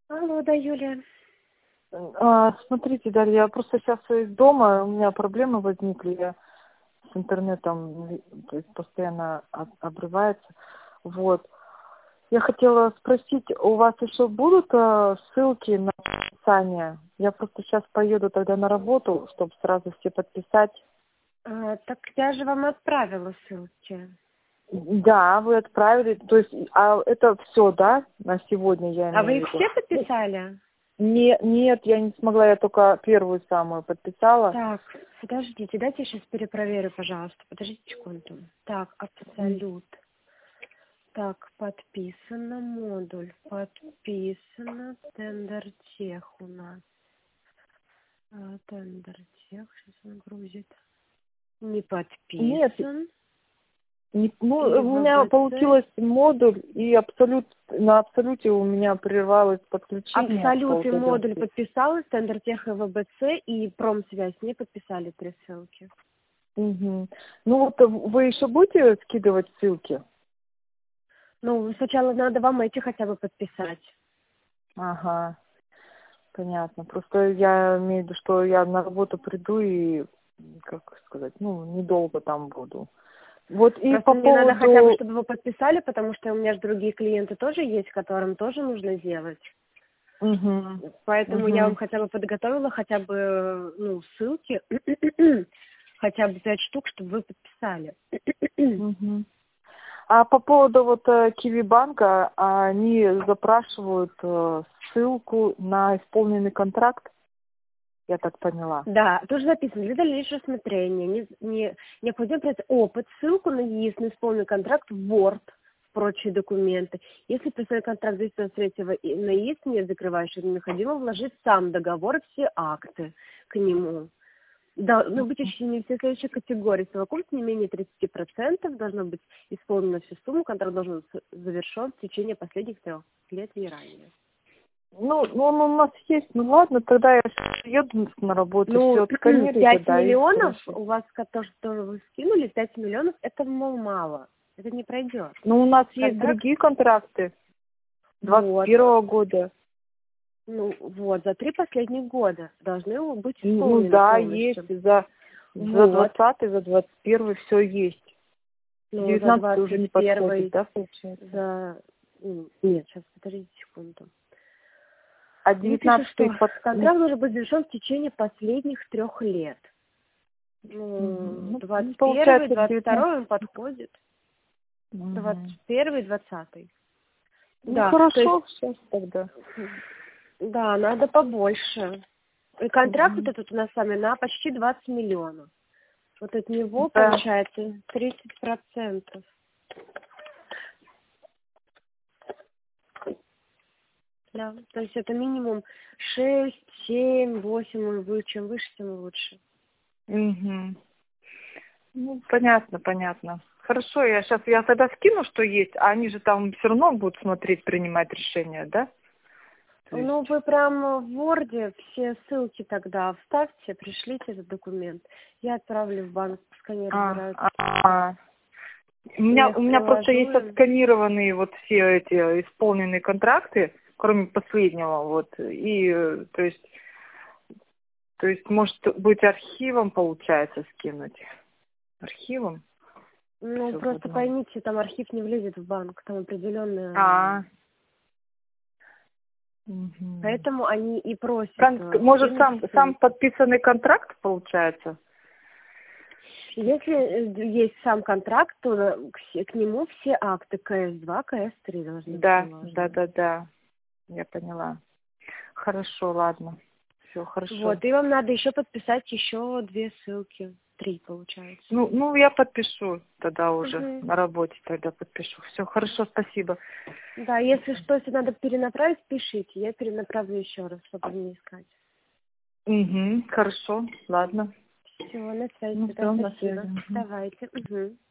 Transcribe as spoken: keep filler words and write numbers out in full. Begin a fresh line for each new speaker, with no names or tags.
Алло, да, Юлия.
А, смотрите, Дарья, я просто сейчас из дома, у меня проблемы возникли, я с интернетом, то есть постоянно от- обрывается. Вот. Я хотела спросить, у вас еще будут а, ссылки на подписание? Я просто сейчас поеду тогда на работу, чтобы сразу все подписать.
А, так я же вам отправила ссылки.
Да, вы отправили, то есть, а это все, да, на сегодня я
А вы
имею
их
в виду?
все подписали?
Не, нет, я не смогла, я только первую самую подписала.
Так, подождите, дайте я сейчас перепроверю, пожалуйста. Подождите секунду. Так, абсолют. Так, подписано, модуль, подписано, тендер тех у нас. А, тендер тех, сейчас он грузит. Не
Нет,
подписан.
не- ну,
И
у меня
ВБЦ.
получилось модуль, и абсолют, на абсолюте у меня прервалось подключение по
Абсолют и
вот этой
модуль
всей.
подписалась, тендер тех и ВБЦ, и промсвязь не подписали три ссылки.
Мгм. Ну вот э, вы еще будете скидывать ссылки?
Ну, сначала надо вам эти хотя бы подписать.
Ага, понятно. Просто я имею в виду, что я на работу приду и, как сказать, ну, недолго там буду. Вот и
Просто
по
мне надо хотя бы,
поводу...
чтобы вы подписали, потому что у меня же другие клиенты тоже есть, которым тоже нужно сделать.
Мгм.
Поэтому я вам
Мгм.
хотя бы подготовила хотя бы, ну, ссылки, хотя бы пять штук, чтобы вы подписали.
Мгм. А по поводу вот э, Киви-банка, они запрашивают э, ссылку на исполненный контракт, я так поняла.
Да, тоже написано, для дальнейшего рассмотрения не, не, необходимо пройти опыт, ссылку на ЕИС, на исполненный контракт в Word, прочие документы. Если представленный контракт действует третьего и на ЕИС не закрывающий, необходимо вложить сам договор и все акты к нему. Должны быть учтены все следующие категории. Совокупность не менее тридцати процентов, должно быть исполнена всю сумму, контракт должен быть завершен в течение последних трех лет и ранее.
Ну, ну, он у нас есть, ну ладно, тогда я щас еду на работу, все
Ну,
отсканирую
пять
тогда и
миллионов,
хорошо.
у вас, то, что вы скинули, пять миллионов, это, мол, мало. Это не пройдет.
Ну, у нас есть
Контракт,
другие контракты двадцать
вот,
первого года.
ну, вот, за три последних года должны быть
Ну, ну
исполнены
да, есть,
полностью.
за, за
Вот,
двадцатый, за двадцать первый все есть.
ну, за
девятнадцатый уже
двадцать
не подходит,
первый,
да, получается?
за... м, Нет, сейчас, подождите секунду.
А
Мне пишут, что
девятнадцатый под...
контракт должен быть завершен в течение последних трех лет.
Мгм.
Ну,
Ну, ну,
двадцать первый,
получается,
двадцать
девятнадцать.
второй он подходит.
Мгм.
Двадцать первый, двадцатый.
Ну,
Да, то есть,
хорошо, сейчас тогда.
да, надо побольше. И контракт вот
Мгм.
этот у нас с вами на почти двадцать миллионов. Вот от него
Да.
получается тридцать процентов. Да, то есть это минимум шесть, семь, восемь, и вы- чем выше, тем лучше.
Мгм. Ну, понятно, понятно. Хорошо, я сейчас, я тогда скину, что есть, а они же там все равно будут смотреть, принимать решения, да? То
Ну,
есть...
вы прям в Word все ссылки тогда вставьте, пришлите этот документ. Я отправлю в банк, пускай они
А,
разбираются.
а, а. У меня,
Я
у
их
меня просто
приложу
есть
им.
отсканированные вот все эти исполненные контракты, кроме последнего, вот, и, э, то есть, то есть, может быть, архивом получается скинуть? Архивом
Ну,
все в
просто
одном.
поймите, там архив не влезет в банк, там определенная...
А, мгм.
Поэтому они и просят
Кон-
э,
может,
скинуть
сам, сам
ссылку.
подписанный контракт получается?
Если э, есть сам контракт, то э, к, се- к нему все акты КС два, КС три должны быть
Да, да,
приложены.
да, да, я поняла. Хорошо, ладно, все хорошо.
Вот, и вам надо еще подписать еще две ссылки. Три, получается.
Ну, ну, я подпишу тогда уже
Угу.
на работе, тогда подпишу. Все, хорошо, спасибо.
Да, если что, если надо перенаправить, пишите. Я перенаправлю еще раз, чтобы не искать.
Угу, хорошо, ладно.
Все, на связи
Ну,
тогда,
все, на связи.
спасибо.
Мгм.
Давайте. Угу.